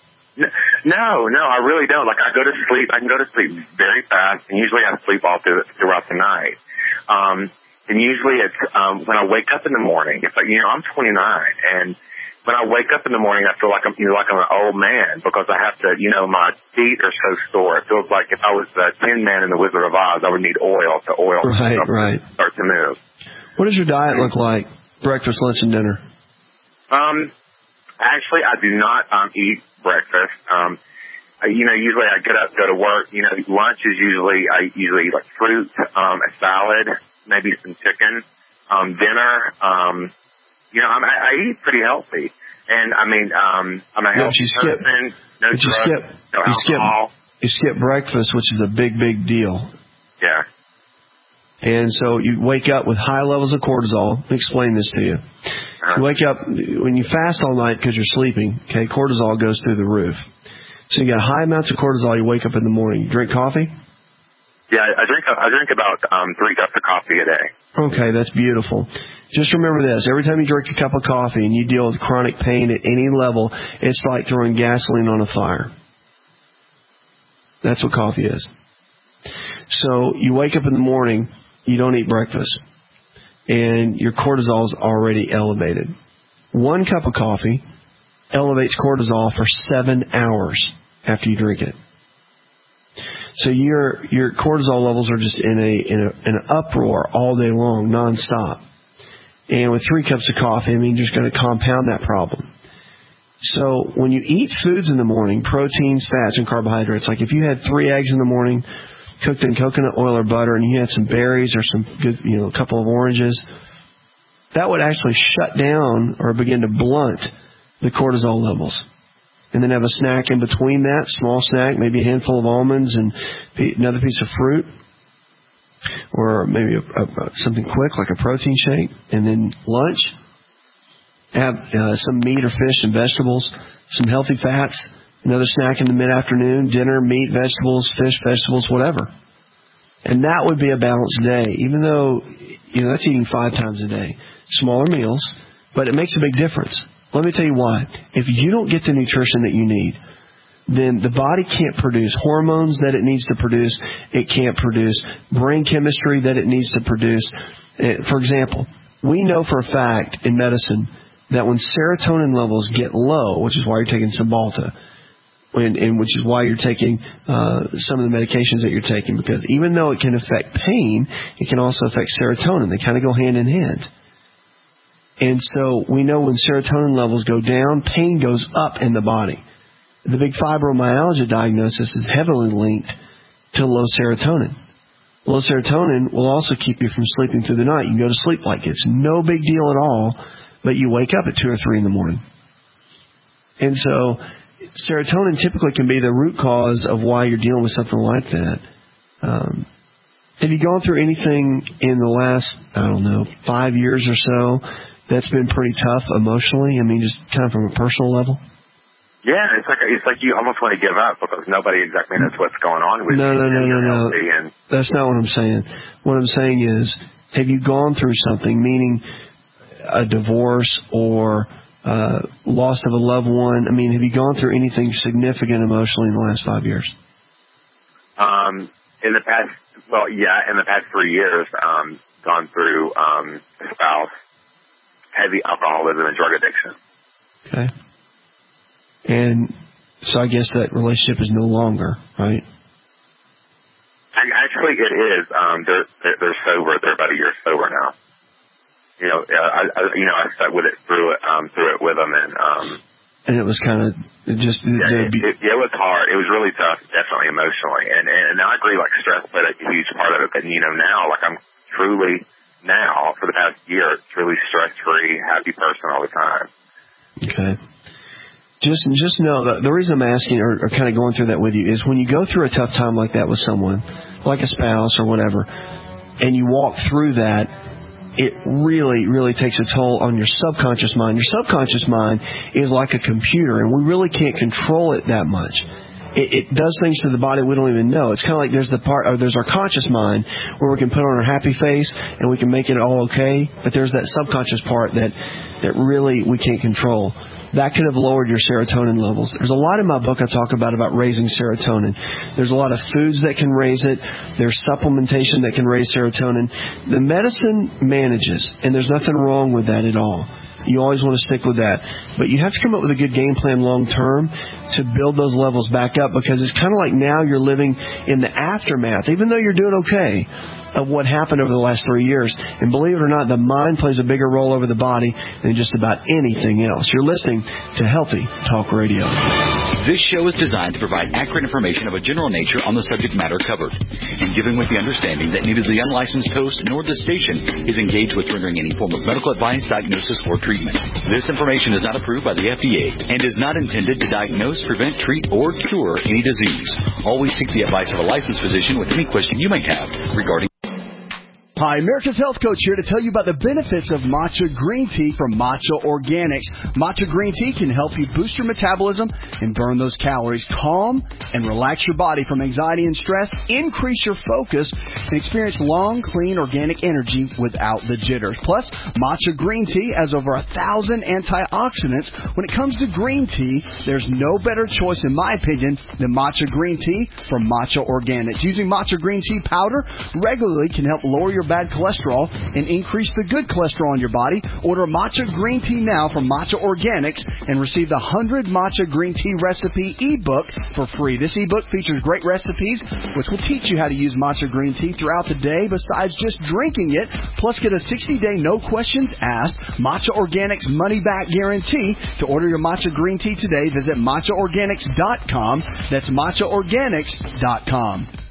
No, no, I really don't. Like, I go to sleep, I can go to sleep very fast, and usually I sleep all through, throughout the night. Um, and usually it's, um, when I wake up in the morning, it's like, you know, I'm twenty-nine, and when I wake up in the morning, I feel like I'm, you know, like I'm an old man, because I have to, you know, my feet are so sore. It feels like if I was the Tin Man in the Wizard of Oz, I would need oil to oil right, myself right. to start to move. What does your diet look like? Breakfast, lunch, and dinner? Um, actually, I do not, um, eat breakfast. Um, you know, usually I get up, go to work. You know, lunch is usually, I usually eat like fruit, um, a salad, maybe some chicken. Um, dinner, um, you know, I'm, I, I eat pretty healthy. And I mean, um, I'm a healthy you skip, person. No but you drugs, skip, no you skip, alcohol. you skip breakfast, which is a big, big deal. Yeah. And so you wake up with high levels of cortisol. Let me explain this to you. Uh-huh. You wake up, when you fast all night because you're sleeping, okay, cortisol goes through the roof. So you got high amounts of cortisol, you wake up in the morning. You drink coffee? Yeah, I drink I drink about um, three cups of coffee a day. Okay, that's beautiful. Just remember this. Every time you drink a cup of coffee and you deal with chronic pain at any level, it's like throwing gasoline on a fire. That's what coffee is. So you wake up in the morning, you don't eat breakfast, and your cortisol is already elevated. One cup of coffee elevates cortisol for seven hours after you drink it. So your your cortisol levels are just in a in a in an uproar all day long, nonstop. And with three cups of coffee, I mean, you're just going to compound that problem. So when you eat foods in the morning, proteins, fats, and carbohydrates, like if you had three eggs in the morning, cooked in coconut oil or butter, and you had some berries or some good, you know, a couple of oranges, that would actually shut down or begin to blunt the cortisol levels. and then have a snack in between that, small snack, maybe a handful of almonds and another piece of fruit, or maybe a, a, something quick like a protein shake, and then lunch, have uh, some meat or fish and vegetables, some healthy fats, another snack in the mid-afternoon, dinner, meat, vegetables, fish, vegetables, whatever. And that would be a balanced day, even though, you know, that's eating five times a day. Smaller meals, but it makes a big difference. Let me tell you why. If you don't get the nutrition that you need, then the body can't produce hormones that it needs to produce. It can't produce brain chemistry that it needs to produce. For example, we know for a fact in medicine that when serotonin levels get low, which is why you're taking Cymbalta, and, and which is why you're taking uh, some of the medications that you're taking, because even though it can affect pain, it can also affect serotonin. They kind of go hand in hand. And so we know when serotonin levels go down, pain goes up in the body. The big fibromyalgia diagnosis is heavily linked to low serotonin. Low serotonin will also keep you from sleeping through the night. You can go to sleep like it's no big deal at all, but you wake up at two or three in the morning. And so serotonin typically can be the root cause of why you're dealing with something like that. Um, have you gone through anything in the last, I don't know, five years or so that's been pretty tough emotionally? I mean, just kind of from a personal level? Yeah, it's like it's like you almost want to give up because nobody exactly knows what's going on with no, you. No, no, no, no, no. And that's not what I'm saying. What I'm saying is, have you gone through something, meaning a divorce or uh, loss of a loved one? I mean, have you gone through anything significant emotionally in the last five years? Um, in the past, well, yeah, in the past three years, um, gone through um, a spouse, heavy alcoholism and drug addiction. Okay. And so I guess that relationship is no longer, right? Actually, it is. Um, they're, they're sober. They're about a year sober now. You know, I, I you know I stuck with it through it um, through it with them, and um, and it was kind of just yeah, it, it, yeah, it was hard. It was really tough, definitely emotionally, and and, and I agree. Like stress played a huge part of it. But you know, now like I'm truly now for the past year, truly stress free, happy person all the time. Okay. Just just know that the reason I'm asking or, or kind of going through that with you is when you go through a tough time like that with someone, like a spouse or whatever, and you walk through that, it really, really takes a toll on your subconscious mind. Your subconscious mind is like a computer, and we really can't control it that much. It, it does things to the body we don't even know. It's kind of like there's the part, or there's our conscious mind where we can put on our happy face and we can make it all okay, but there's that subconscious part that, that really we can't control. That could have lowered your serotonin levels. There's a lot in my book I talk about about raising serotonin. There's a lot of foods that can raise it. There's supplementation that can raise serotonin. The medicine manages, and there's nothing wrong with that at all. You always want to stick with that. But you have to come up with a good game plan long term to build those levels back up, because it's kind of like now you're living in the aftermath, even though you're doing okay, of what happened over the last three years. And believe it or not, the mind plays a bigger role over the body than just about anything else. You're listening to Healthy Talk Radio. This show is designed to provide accurate information of a general nature on the subject matter covered, and given with the understanding that neither the unlicensed host nor the station is engaged with rendering any form of medical advice, diagnosis, or treatment. This information is not approved by the F D A and is not intended to diagnose, prevent, treat, or cure any disease. Always seek the advice of a licensed physician with any question you may have regarding. Hi, America's Health Coach here to tell you about the benefits of matcha green tea from Matcha Organics. Matcha green tea can help you boost your metabolism and burn those calories, calm and relax your body from anxiety and stress, increase your focus, and experience long, clean, organic energy without the jitters. Plus, matcha green tea has over a thousand antioxidants. When it comes to green tea, there's no better choice, in my opinion, than matcha green tea from Matcha Organics. Using matcha green tea powder regularly can help lower your bad cholesterol and increase the good cholesterol in your body. Order matcha green tea now from Matcha Organics and receive the one hundred Matcha Green Tea Recipe ebook for free. This ebook features great recipes which will teach you how to use matcha green tea throughout the day besides just drinking it. Plus, get a sixty day no questions asked Matcha Organics money back guarantee. To order your matcha green tea today, visit matcha organics dot com. That's matcha organics dot com.